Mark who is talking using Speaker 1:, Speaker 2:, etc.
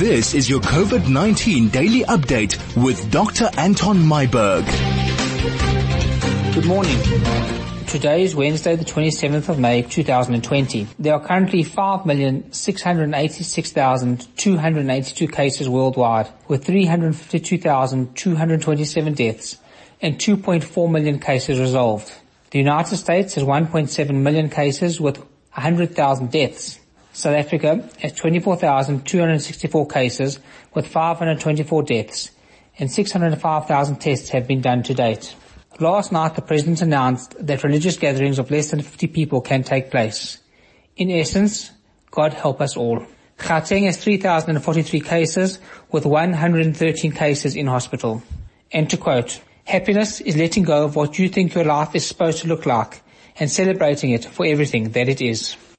Speaker 1: This is your COVID-19 daily update with Dr. Anton Myburgh.
Speaker 2: Good morning. Today is Wednesday, the 27th of May, 2020. There are currently 5,686,282 cases worldwide, with 352,227 deaths and 2.4 million cases resolved. The United States has 1.7 million cases with 100,000 deaths. South Africa has 24,264 cases with 524 deaths, and 605,000 tests have been done to date. Last night, the President announced that religious gatherings of less than 50 people can take place. In essence, God help us all. Gauteng has 3,043 cases with 113 cases in hospital. And to quote, "Happiness is letting go of what you think your life is supposed to look like and celebrating it for everything that it is."